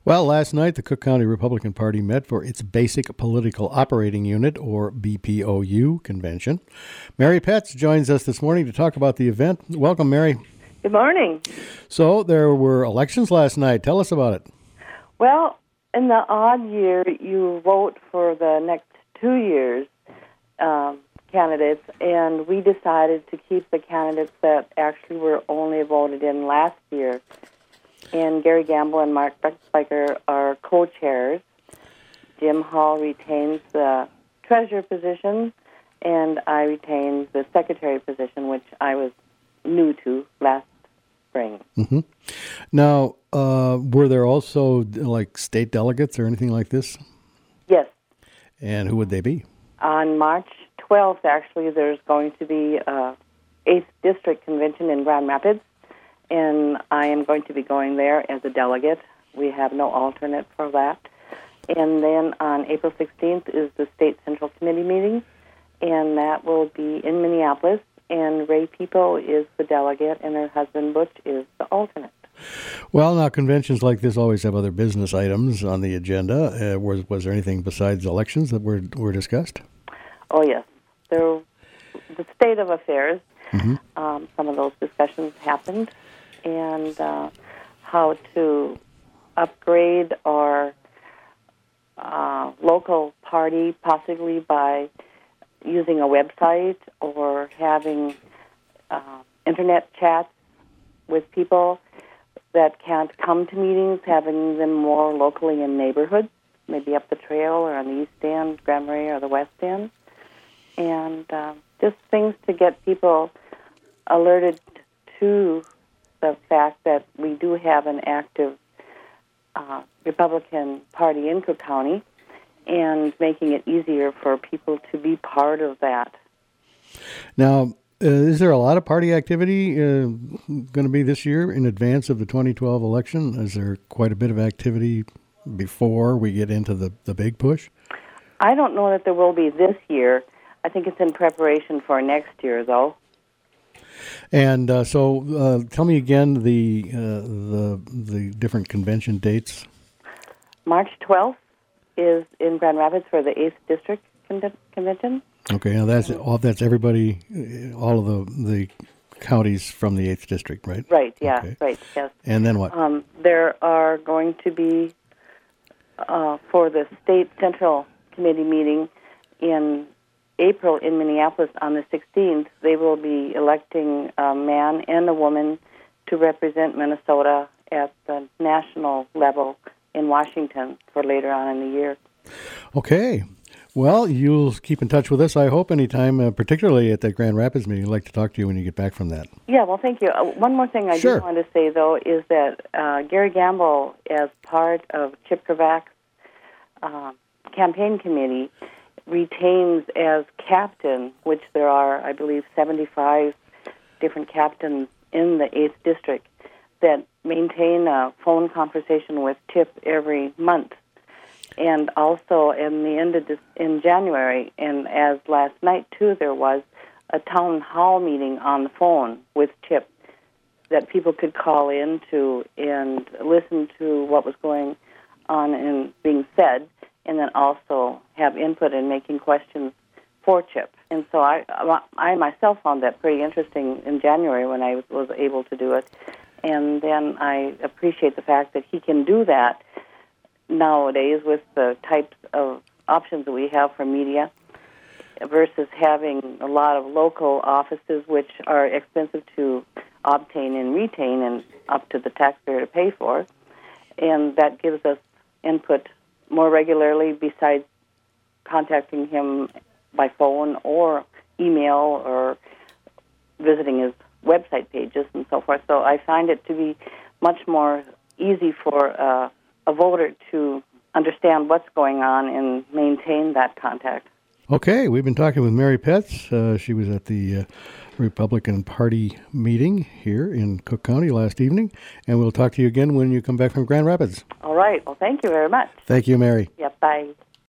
Well, last night the Cook County Republican Party met for its Basic Political Operating Unit, or BPOU, convention. Mary Petz joins us this morning to talk about the event. Welcome, Mary. Good morning. So there were elections last night. Tell us about it. Well, in the odd year, you vote for the next 2 years candidates, and we decided to keep the candidates that actually were only voted in last year. And Gary Gamble and Mark Spiker are co-chairs. Jim Hall retains the treasurer position, and I retained the secretary position, which I was new to last spring. Mm-hmm. Now, were there also like state delegates or anything like this? Yes. And who would they be? On March 12th, actually, there's going to be a 8th District Convention in Grand Rapids, and I am going to be going there as a delegate. We have no alternate for that. And then on April 16th is the State Central Committee meeting, and that will be in Minneapolis, and Ray People is the delegate, and her husband Butch is the alternate. Well, now, conventions like this always have other business items on the agenda. Was there anything besides elections that were discussed? Oh, yes. The state of affairs, Mm-hmm. Some of those discussions happened, and how to upgrade our local party, possibly by using a website or having internet chats with people that can't come to meetings, having them more locally in neighborhoods, maybe up the trail or on the East End, Grand Marais, or the West End. And just things to get people alerted to the fact that we do have an active Republican Party in Cook County, and making it easier for people to be part of that. Now, is there a lot of party activity going to be this year in advance of the 2012 election? Is there quite a bit of activity before we get into the big push? I don't know that there will be this year. I think it's in preparation for next year, though. And so, tell me again the different convention dates. March 12th is in Grand Rapids for the 8th District Convention. Okay, now that's everybody, all of the counties from the 8th District, right? Right, yeah, okay. Right, yes. And then what? There are going to be, for the State Central Committee meeting in April in Minneapolis on the 16th, they will be electing a man and a woman to represent Minnesota at the national level in Washington for later on in the year. Okay. Well, you'll keep in touch with us, I hope, anytime, particularly at that Grand Rapids meeting. I'd like to talk to you when you get back from that. Yeah, well, thank you. One more thing I Sure. do want to say, though, is that Gary Gamble, as part of Chip Kravak's campaign committee, retains as captain, which there are, I believe, 75 different captains in the 8th District that maintain a phone conversation with Chip every month. And also in the end of in January, and as last night too, there was a town hall meeting on the phone with Chip that people could call into and listen to what was going on and being said, and then also have input in making questions for Chip. And so I myself found that pretty interesting in January when I was able to do it. And then I appreciate the fact that he can do that nowadays with the types of options that we have for media versus having a lot of local offices which are expensive to obtain and retain and up to the taxpayer to pay for. And that gives us input more regularly besides contacting him by phone or email or visiting his website pages and so forth. So I find it to be much more easy for a voter to understand what's going on and maintain that contact. Okay, we've been talking with Mary Petz. She was at the Republican Party meeting here in Cook County last evening, and we'll talk to you again when you come back from Grand Rapids. All right. Well, thank you very much. Thank you, Mary. Yep, bye.